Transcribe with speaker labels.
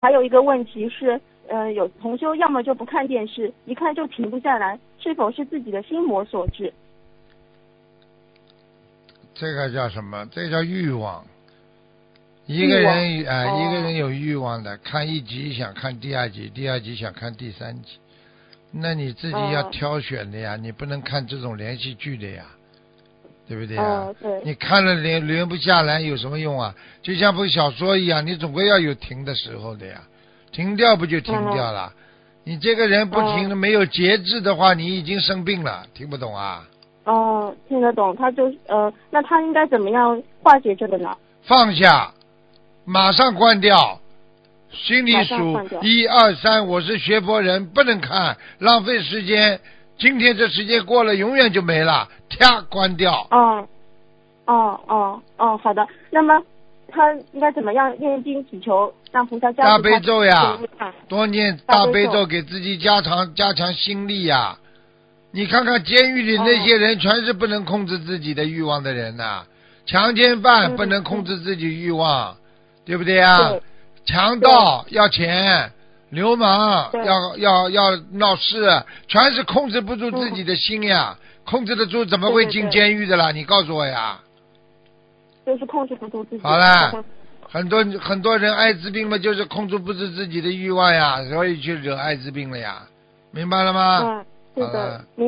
Speaker 1: 还有一个问题是，有同修要么就不看电视，一看就停不下来，是否是自己的心魔所致？
Speaker 2: 这个叫什么？这叫欲望。一个人一个人有欲望的，看一集想看第二集，第二集想看第三集，那你自己要挑选的呀，你不能看这种连续剧的呀，对不对呀？
Speaker 1: 对。
Speaker 2: 你看了连不下来有什么用啊？就像部小说一样，你总归要有停的时候的呀，停掉不就停掉了？你这个人不停的没有节制的话，你已经生病了，听不懂啊？
Speaker 1: 听得懂，他就那他应该怎么样化解这个呢？
Speaker 2: 放下，马上关掉，心里数1、2、3，我是学佛人，不能看，浪费时间。今天这时间过了，永远就没了，啪，关掉。
Speaker 1: 好的。那么他应该怎么样念经祈求，让菩萨加
Speaker 2: 大悲咒呀，多念大悲
Speaker 1: 咒，
Speaker 2: 给自己加强心力呀。你看看监狱里那些人，全是不能控制自己的欲望的人呐，强奸犯不能控制自己欲望，对不对呀？强盗要钱，流氓要闹事，全是控制不住自己的心呀。控制得住怎么会进监狱的啦？你告诉我呀。
Speaker 1: 就是控制不住自己。
Speaker 2: 好了，很多人艾滋病嘛，就是控制不住自己的欲望呀，所以去惹艾滋病了呀，明白了吗？
Speaker 1: 是的。